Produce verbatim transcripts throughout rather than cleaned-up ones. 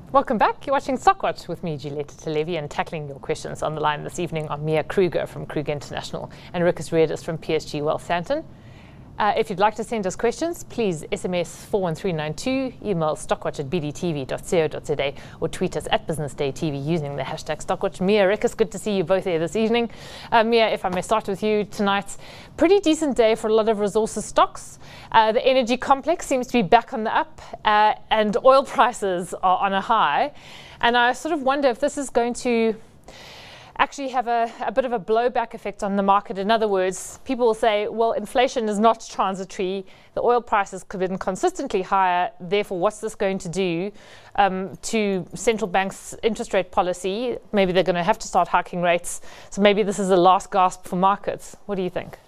Welcome back. You're watching Stockwatch with me, Julieta Televi, and tackling your questions on the line this evening are Mia Kruger from Kruger International and Rikus Redis from P S G Wealth Sandton. Uh, if you'd like to send us questions, please S M S four one three nine two, email stockwatch at b d t v dot co dot z a, or tweet us at Business Day T V using the hashtag Stockwatch. Mia, Rikus, good to see you both here this evening. Uh, Mia, if I may start with you tonight, pretty decent day for a lot of resources stocks. Uh, the energy complex seems to be back on the up, uh, and oil prices are on a high. And I sort of wonder if this is going to actually have a, a bit of a blowback effect on the market. In other words, people will say, well, inflation is not transitory. The oil prices have been consistently higher. Therefore, what's this going to do um, to central banks' interest rate policy? Maybe they're going to have to start hiking rates. So maybe this is a last gasp for markets. What do you think?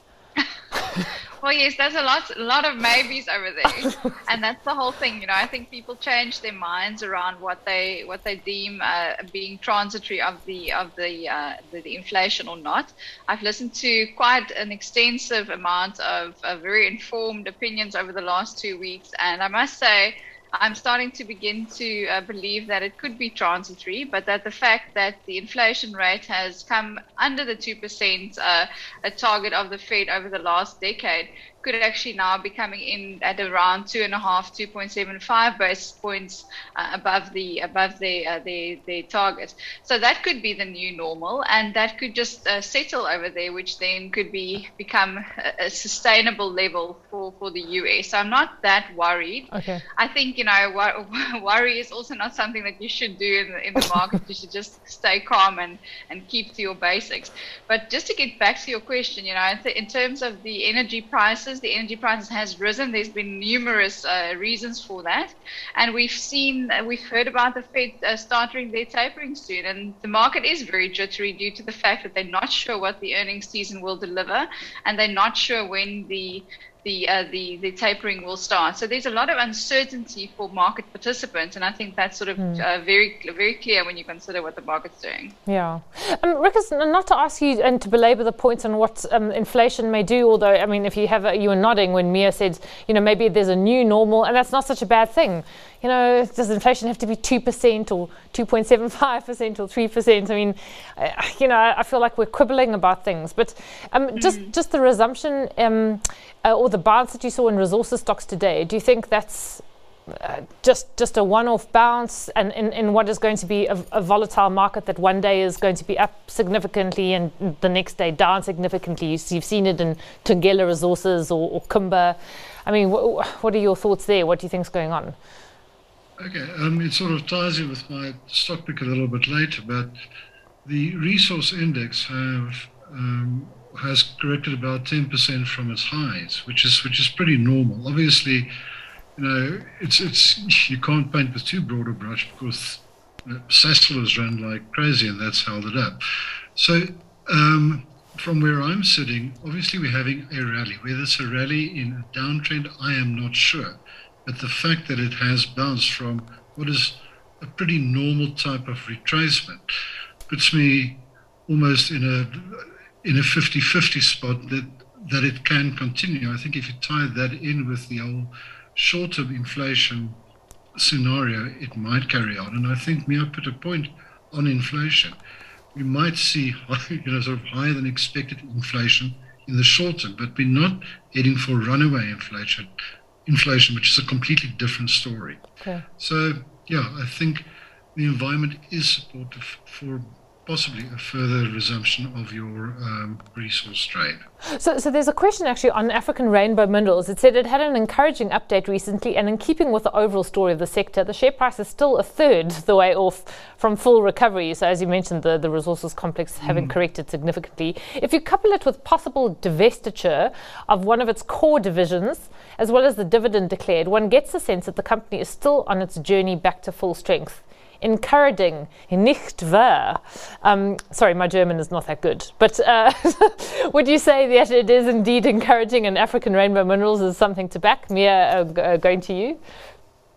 Well, yes, there's a lot, a lot of maybes over there, and that's the whole thing. You know, I think people change their minds around what they what they deem uh, being transitory of the of the, uh, the the inflation or not. I've listened to quite an extensive amount of, of very informed opinions over the last two weeks, and I must say, I'm starting to begin to uh, believe that it could be transitory, but that the fact that the inflation rate has come under the two percent uh, a target of the Fed over the last decade could actually now be coming in at around two and a half, two point seven five basis points uh, above the above the uh, the the target. So that could be the new normal, and that could just uh, settle over there, which then could be become a, a sustainable level for for the U S. So I'm not that worried. Okay. I think you know wor- worry is also not something that you should do in the, in the market. You should just stay calm and and keep to your basics. But just to get back to your question, you know, in terms of the energy prices. The energy prices has risen. There's been numerous uh, reasons for that, and we've seen, uh, we've heard about the Fed uh, starting their tapering soon, and the market is very jittery due to the fact that they're not sure what the earnings season will deliver, and they're not sure when the the uh, the the tapering will start. So there's a lot of uncertainty for market participants, and I think that's sort of mm. uh, very very clear when you consider what the market's doing. Yeah. Um, Rikus, not to ask you and to belabor the points on what um, inflation may do, although, I mean, if you have a, you were nodding when Mia said, you know, maybe there's a new normal, and that's not such a bad thing. You know, does inflation have to be two percent or two point seven five percent or three percent? I mean, I, you know, I feel like we're quibbling about things. But um, mm. just, just the resumption um, uh, or the bounce that you saw in resources stocks today, do you think that's uh, just just a one-off bounce and in, in what is going to be a, a volatile market that one day is going to be up significantly and the next day down significantly? You've seen it in Thungela Resources or, or Kumba. I mean, wh- what are your thoughts there? What do you think is going on? Okay, um, it sort of ties in with my stock pick a little bit later, but the resource index have um, has corrected about ten percent from its highs, which is which is pretty normal. Obviously, you know, it's it's you can't paint with too broad a brush because Sasol has run like crazy, and that's held it up. So um, from where I'm sitting, obviously we're having a rally. Whether it's a rally in a downtrend, I am not sure. But the fact that it has bounced from what is a pretty normal type of retracement puts me almost in a in a fifty-fifty spot that that it can continue. I think if you tie that in with the old short-term inflation scenario, it might carry on. And I think Mia put a point on inflation. We might see you know sort of higher than expected inflation in the short term, but we're not heading for runaway inflation. Inflation, which is a completely different story. Okay. So, yeah, I think the environment is supportive for possibly a further resumption of your um, resource trade. So, so there's a question actually on African Rainbow Minerals. It said it had an encouraging update recently, and in keeping with the overall story of the sector, the share price is still a third the way off from full recovery. So as you mentioned, the, the resources complex having mm. corrected significantly. If you couple it with possible divestiture of one of its core divisions, as well as the dividend declared, one gets the sense that the company is still on its journey back to full strength. Encouraging, nicht wahr? Um, sorry, my German is not that good. But uh, would you say that it is indeed encouraging and African Rainbow Minerals is something to back? Mia, uh, uh, going to you?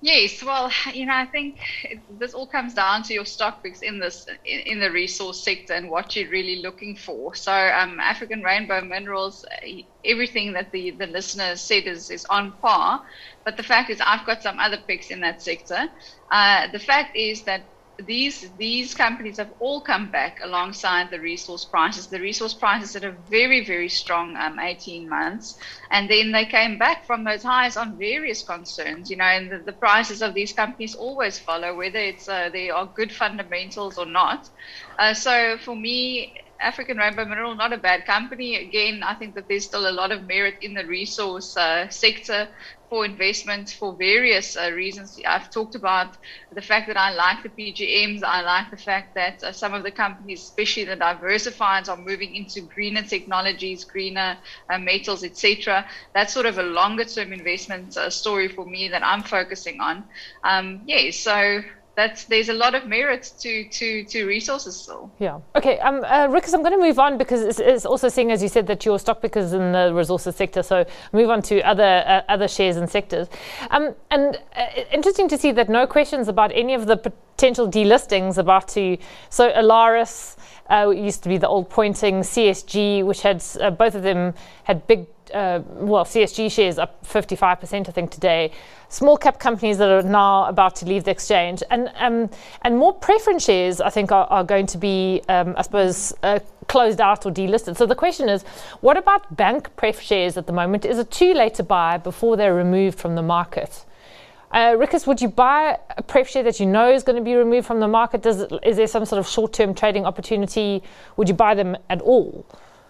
Yes, well, you know, I think it, this all comes down to your stock picks in this in, in the resource sector and what you're really looking for. So, um, African Rainbow Minerals, everything that the the listener said is is on par. But the fact is, I've got some other picks in that sector. Uh, the fact is that these these companies have all come back alongside the resource prices. The resource prices had a very, very strong um, eighteen months, and then they came back from those highs on various concerns, you know, and the, the prices of these companies always follow, whether it's uh, they are good fundamentals or not. Uh, so for me, African Rainbow Mineral, not a bad company. Again, I think that there's still a lot of merit in the resource uh, sector for investment for various uh, reasons. I've talked about the fact that I like the P G Ms. I like the fact that uh, some of the companies, especially the diversifieds, are moving into greener technologies, greener uh, metals, et cetera. That's sort of a longer-term investment uh, story for me that I'm focusing on. Um, yeah, so that's there's a lot of merit to to to resources still. Yeah. Okay. Um, uh, Rikus, I'm going to move on because it's, it's also seeing, as you said, that your stock pick is in the resources sector. So move on to other uh, other shares and sectors. Um, and uh, interesting to see that no questions about any of the potential delistings about to. So Alaris uh, used to be the old Pointing, C S G, which had uh, both of them had big. Uh, well, C S G shares up fifty-five percent, I think, today. Small cap companies that are now about to leave the exchange, and um, and more preference shares, I think, are, are going to be, um, I suppose, uh, closed out or delisted. So the question is, what about bank pref shares at the moment? Is it too late to buy before they're removed from the market? Uh, Rikus, would you buy a pref share that you know is going to be removed from the market? Does it, is there some sort of short-term trading opportunity? Would you buy them at all?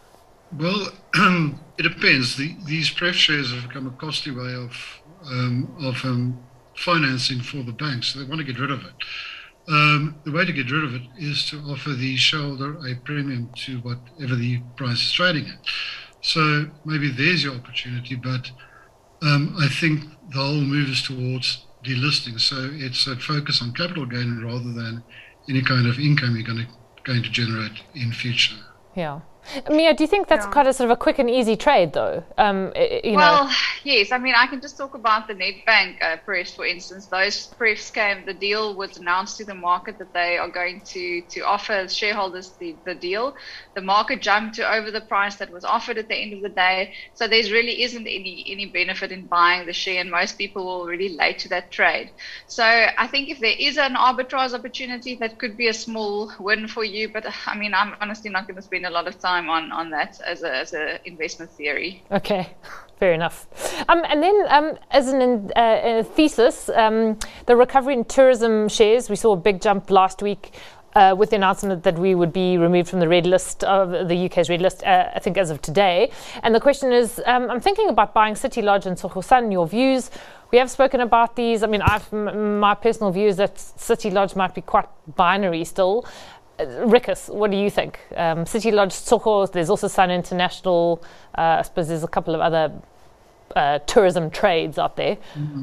Well, um, it depends. The, these pref shares have become a costly way of um, of um, financing for the banks, so they want to get rid of it. Um, the way to get rid of it is to offer the shareholder a premium to whatever the price is trading at. So maybe there's your opportunity, but um, I think the whole move is towards delisting. So it's a focus on capital gain rather than any kind of income you're going to, going to generate in future. Yeah. Mia, do you think that's yeah. quite a sort of a quick and easy trade, though? Um, you well, know. yes. I mean, I can just talk about the Nedbank uh, prefs, for instance. Those prefs came, the deal was announced to the market that they are going to, to offer shareholders the, the deal. The market jumped to over the price that was offered at the end of the day. So there really isn't any, any benefit in buying the share, and most people were already late to that trade. So I think if there is an arbitrage opportunity, that could be a small win for you. But I mean, I'm honestly not going to spend a lot of time on on that as a as a investment theory. Okay, fair enough. Um, and then um, as an uh, a thesis, um, the recovery in tourism shares, we saw a big jump last week uh, with the announcement that we would be removed from the red list of the U K's red list, uh, I think as of today. And the question is, um, I'm thinking about buying City Lodge and Tsogo Sun. Your views? We have spoken about these. I mean, I've, m- my personal view is that City Lodge might be quite binary still. Uh, Rikus, what do you think? Um, City Lodge, Tsogo, there's also Sun International. Uh, I suppose there's a couple of other uh, tourism trades out there. Mm-hmm.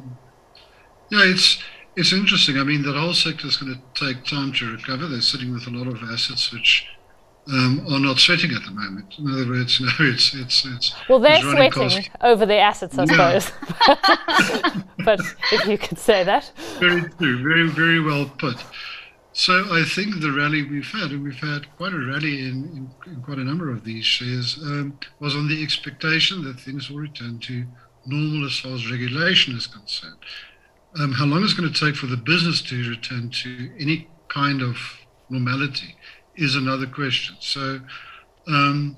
Yeah, it's it's interesting. I mean, the whole sector is going to take time to recover. They're sitting with a lot of assets which um, are not sweating at the moment. In other words, you know, it's it's it's. Well, they're it's sweating cost. over their assets, I yeah. suppose. But if you could say that. Very true. Very very well put. So I think the rally we've had, and we've had quite a rally in, in, in quite a number of these shares, um, was on the expectation that things will return to normal as far as regulation is concerned. Um, how long it's going to take for the business to return to any kind of normality is another question. So um,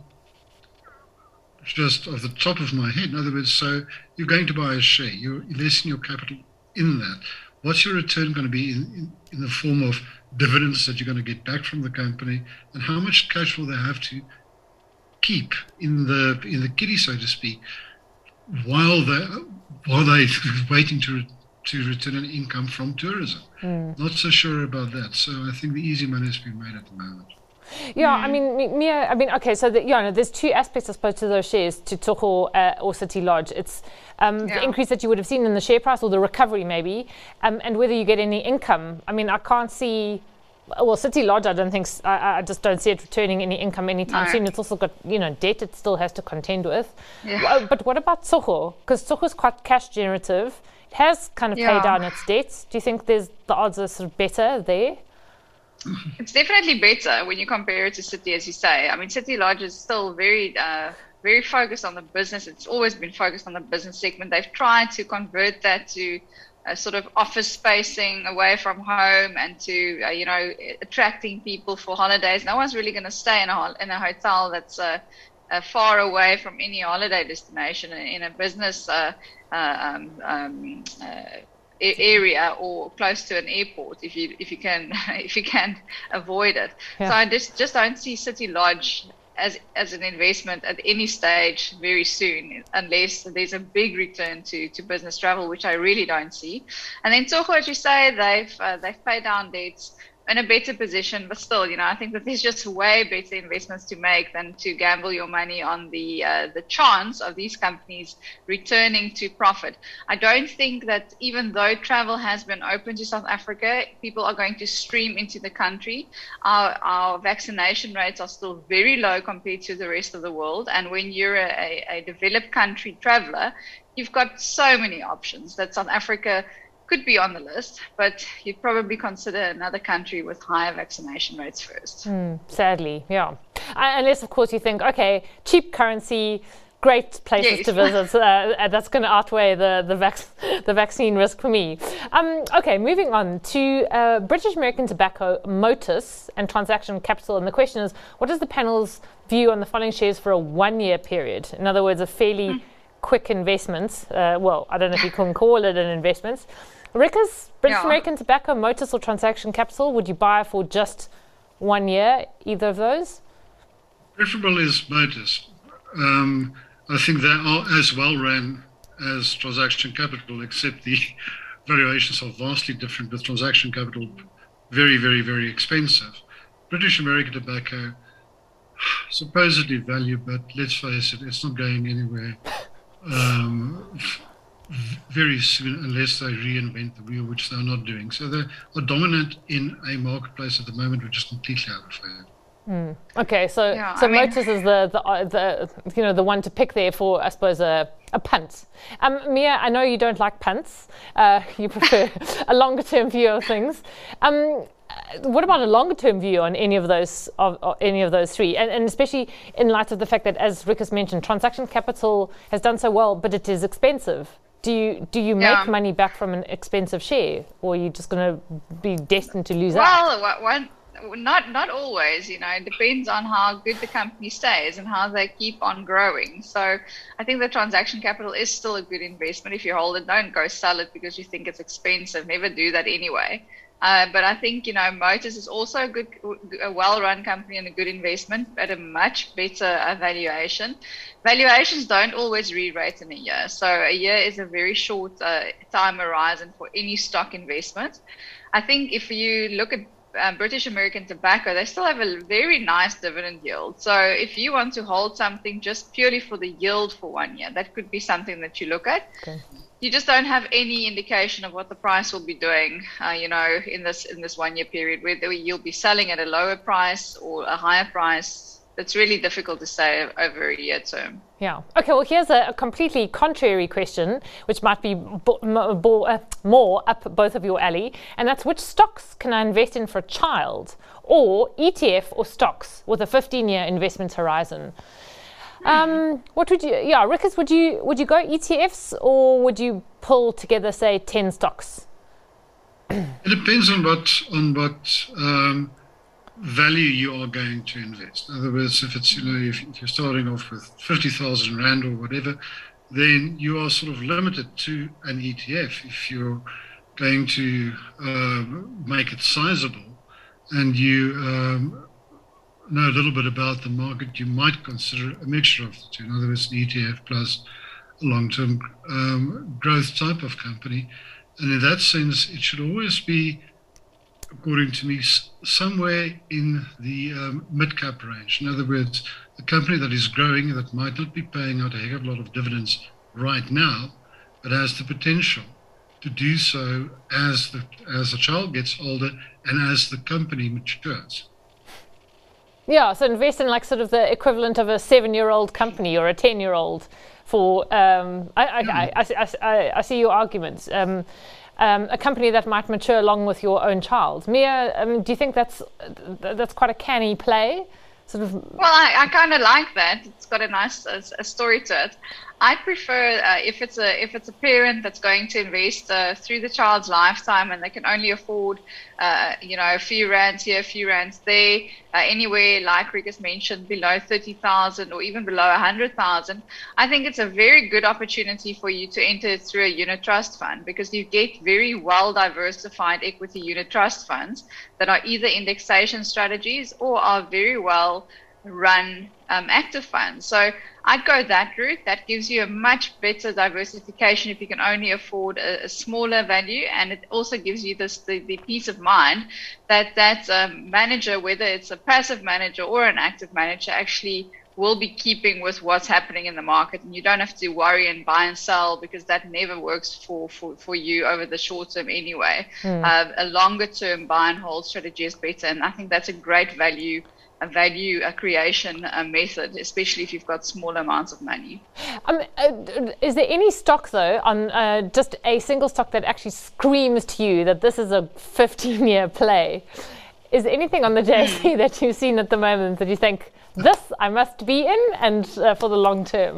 just off the top of my head, in other words, so you're going to buy a share, you're investing your capital in that. What's your return going to be in, in, in the form of dividends that you're going to get back from the company, and how much cash will they have to keep in the in the kitty, so to speak, while they while they waiting to to return an income from tourism? Mm. Not so sure about that. So I think the easy money has been made at the moment. Yeah, I mean, Mia, I mean, okay, so the, you know, there's two aspects, I suppose, to those shares, to Tsogo uh, or City Lodge. It's um, yeah. the increase that you would have seen in the share price, or the recovery maybe, um, and whether you get any income. I mean, I can't see, well, City Lodge, I don't think, I, I just don't see it returning any income anytime no. soon. It's also got, you know, debt it still has to contend with. Yeah. But what about Tsogo? Because Tsogo is quite cash generative. has kind of Yeah. paid down its debts. Do you think there's the odds are sort of better there? It's definitely better when you compare it to City, as you say. I mean, City Lodge is still very, uh, very focused on the business. It's always been focused on the business segment. They've tried to convert that to a sort of office spacing away from home and to, uh, you know, attracting people for holidays. No one's really going to stay in a hol- in a hotel that's uh, uh, far away from any holiday destination in, in a business uh, uh, um, um, uh, area or close to an airport if you if you can if you can avoid it. Yeah. So I just just don't see City Lodge as as an investment at any stage very soon, unless there's a big return to, to business travel, which I really don't see. And then Tsogo, as you say, they've uh, they've paid down debts in a better position, but still, you know, I think that there's just way better investments to make than to gamble your money on the uh, the chance of these companies returning to profit. I don't think that even though travel has been open to South Africa, people are going to stream into the country. Our, our vaccination rates are still very low compared to the rest of the world. And when you're a, a developed country traveler, you've got so many options that South Africa could be on the list, but you'd probably consider another country with higher vaccination rates first. Mm, sadly, yeah. Uh, unless, of course, you think, okay, cheap currency, great places Yes. to visit. Uh, that's going to outweigh the the, vac- the vaccine risk for me. Um, okay, moving on to uh, British American Tobacco, Motus, and Transaction Capital. And the question is, what is the panel's view on the following shares for a one-year period? In other words, a fairly mm. quick investment. Uh, well, I don't know if you can call it an investment. Rickers, British Yeah. American Tobacco, Motus, or Transaction Capital, would you buy for just one year, either of those? Preferable is Motus. Um, I think they are as well ran as Transaction Capital, except the valuations are vastly different, with Transaction Capital very, very, very expensive. British American Tobacco, supposedly value, but let's face it, it's not going anywhere um, very soon unless they reinvent the wheel, which they're not doing. So they are dominant in a marketplace at the moment which is completely out of favor. Mm. Okay, so Yeah, so I mean- Motus is the the, uh, the you know the one to pick there for, I suppose, a a punt. Um, Mia, I know you don't like punts. Uh, you prefer a longer term view of things. Um, what about a longer term view on any of those of, of any of those three, and, and especially in light of the fact that, as Rick has mentioned, Transaction Capital has done so well, but it is expensive. Do you do you make Yeah. money back from an expensive share, or are you just going to be destined to lose out? Well, wha- one, not not always. You know, it depends on how good the company stays and how they keep on growing. So I think the Transaction Capital is still a good investment. If you hold it, don't go sell it because you think it's expensive. Never do that anyway. Uh, but I think, you know, Motus is also a good, a well-run company and a good investment at a much better uh, valuation. Valuations don't always re-rate in a year. So a year is a very short uh, time horizon for any stock investment. I think if you look at um, British American Tobacco, they still have a very nice dividend yield. So if you want to hold something just purely for the yield for one year, that could be something that you look at. Okay. You just don't have any indication of what the price will be doing, uh, you know, in this in this one year period, whether you'll be selling at a lower price or a higher price. It's really difficult to say over a year term. Yeah. Okay, well, here's a, a completely contrary question, which might be bo- mo- bo- uh, more up both of your alley, and that's, which stocks can I invest in for a child, or E T F or stocks with a fifteen-year investment horizon? Um, what would you, yeah, Rickers, would you would you go E T Fs, or would you pull together, say, ten stocks? It depends on what on what um, value you are going to invest. In other words, if it's, you know, if, if you're starting off with fifty thousand rand or whatever, then you are sort of limited to an E T F. If you're going to um, make it sizable and you um, know a little bit about the market, you might consider a mixture of the two. In other words, an E T F plus a long-term um, growth type of company. And in that sense, it should always be, according to me, s- somewhere in the um, mid-cap range. In other words, a company that is growing, that might not be paying out a heck of a lot of dividends right now, but has the potential to do so as the as the child gets older and as the company matures. Yeah, so invest in like sort of the equivalent of a seven-year-old company or a ten-year-old for, um, I, I, I, I, I, I see your arguments. Um, um, a company that might mature along with your own child. Mia, um, do you think that's that's quite a canny play? Sort of. Well, I, I kind of like that. It's got a nice a, a story to it. I prefer uh, if it's a if it's a parent that's going to invest uh, through the child's lifetime and they can only afford, uh, you know, a few rands here, a few rands there, uh, anywhere like Rick has mentioned below thirty thousand or even below a hundred thousand. I think it's a very good opportunity for you to enter through a unit trust fund because you get very well diversified equity unit trust funds that are either indexation strategies or are very well run um, active funds. So I'd go that route. That gives you a much better diversification if you can only afford a, a smaller value, and it also gives you this the, the peace of mind that that um, manager, whether it's a passive manager or an active manager, actually will be keeping with what's happening in the market, and you don't have to worry and buy and sell because that never works for, for, for you over the short term anyway. Mm. Uh, a longer term buy and hold strategy is better, and I think that's a great value a value a creation a method, especially if you've got small amounts of money. Um, uh, is there any stock though, on uh, just a single stock that actually screams to you that this is a fifteen year play? Is there anything on the J S E that you've seen at the moment that you think, this I must be in and uh, for the long term?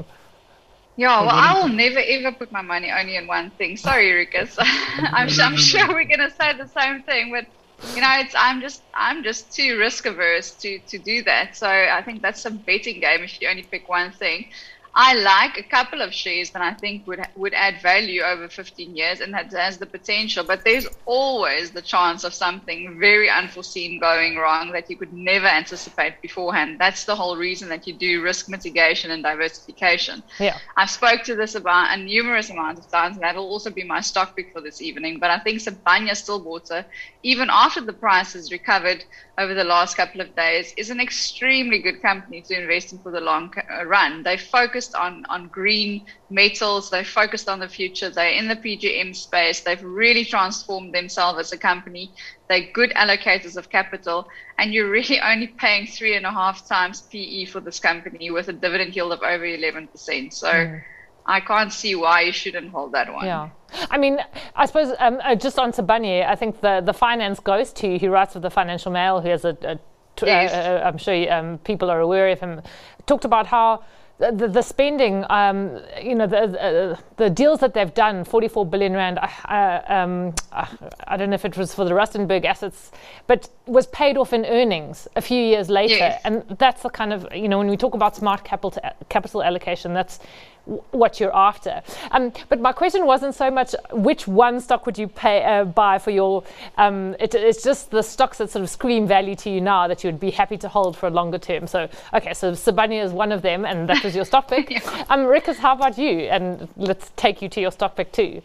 Yeah, well, I will never ever put my money only in one thing. Sorry, Rikus. I'm, I'm sure we're going to say the same thing, but you know, it's I'm just I'm just too risk averse to to do that. So I think that's a betting game if you only pick one thing. I like a couple of shares that I think would would add value over fifteen years and that has the potential, but there's always the chance of something very unforeseen going wrong that you could never anticipate beforehand. That's the whole reason that you do risk mitigation and diversification. Yeah. I've spoke to this about a numerous amount of times, and that'll also be my stock pick for this evening. But I think Sibanye-Stillwater, even after the price has recovered over the last couple of days, is an extremely good company to invest in for the long run. They focused on, on green metals. They focused on the future. They're in the P G M space. They've really transformed themselves as a company. They're good allocators of capital. And you're really only paying three and a half times P E for this company with a dividend yield of over eleven percent. So mm. I can't see why you shouldn't hold that one. Yeah. I mean, I suppose um, uh, just on Sibanye, I think the, the finance goes to, he writes with the Financial Mail, who has a, a yes. uh, I'm sure um, people are aware of him, talked about how the, the spending, um, you know, the, uh, the deals that they've done, forty-four billion rand, uh, um, uh, I don't know if it was for the Rustenburg assets, but was paid off in earnings a few years later. Yes. And that's the kind of, you know, when we talk about smart capital capital allocation, that's what you're after. Um, but my question wasn't so much which one stock would you pay uh, buy for your, um, it, it's just the stocks that sort of scream value to you now that you would be happy to hold for a longer term. So, okay, so Sibanye is one of them, and that was your stock pick. Yeah. Um, Rikus, how about you? And let's take you to your stock pick too.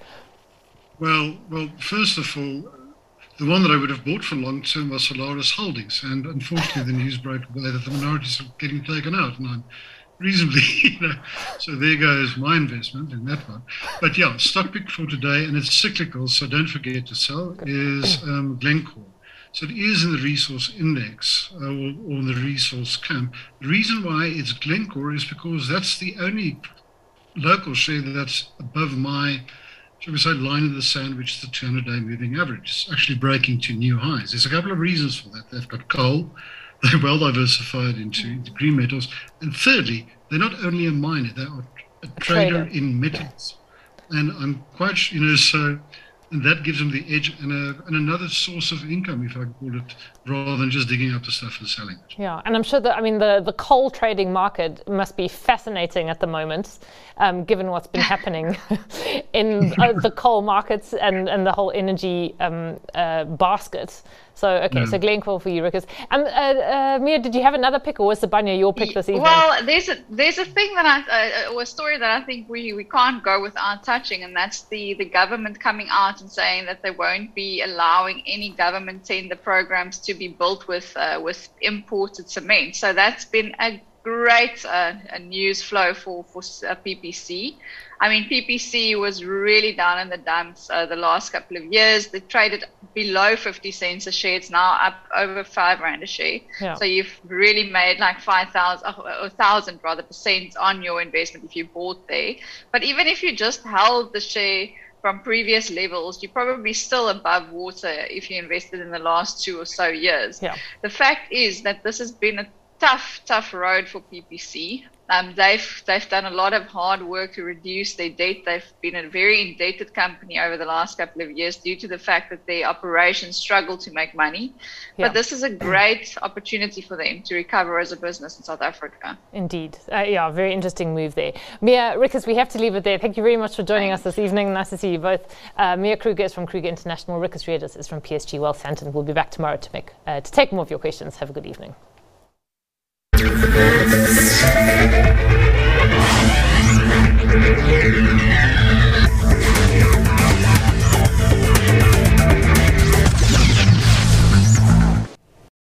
Well, well, first of all, the one that I would have bought for long term was Solaris Holdings, and unfortunately the news broke today that the minorities are getting taken out, and I'm reasonably, you know, so there goes my investment in that one. But yeah, stock pick for today, and it's cyclical, so don't forget to sell, is um, Glencore. So it is in the resource index uh, or, or the resource camp. The reason why it's Glencore is because that's the only local share that's above my, shall we say, line in the sand, which is the two hundred day moving average. It's actually breaking to new highs. There's a couple of reasons for that. They've got coal. They're well diversified into, into green metals. And thirdly, they're not only a miner, they are a, a trader, trader in metals. And I'm quite, you know, so, and that gives them the edge and, a, and another source of income, if I call it, rather than just digging up the stuff and selling it. Yeah, and I'm sure that, I mean, the, the coal trading market must be fascinating at the moment, um, given what's been happening in uh, the coal markets and, and the whole energy um, uh, basket. So, okay, yeah. So Glencore for you, Rikus. And uh, uh, Mia, did you have another pick, or was Sibanye your pick this evening? Well, there's a, there's a thing that I, uh, or a story that I think we, we can't go without touching, and that's the, the government coming out and saying that they won't be allowing any government tender programs to be built with uh, with imported cement. So that's been a great uh, news flow for, for uh, P P C. I mean, P P C was really down in the dumps uh, the last couple of years. They traded below fifty cents a share. It's now up over five rand a share. Yeah. So you've really made like five thousand, a thousand rather percent on your investment if you bought there. But even if you just held the share from previous levels, you're probably still above water if you invested in the last two or so years. Yeah. The fact is that this has been a tough, tough road for P P C. Um, they've they've done a lot of hard work to reduce their debt. They've been a very indebted company over the last couple of years due to the fact that their operations struggle to make money. Yeah. But this is a great opportunity for them to recover as a business in South Africa. Indeed. Uh, yeah, very interesting move there. Mia, Rikus, we have to leave it there. Thank you very much for joining Thanks. us this evening. Nice to see you both. Uh, Mia Kruger is from Kruger International. Rikus Redes is from P S G Wealth Sandton. We'll be back tomorrow to make uh, to take more of your questions. Have a good evening. Thank you.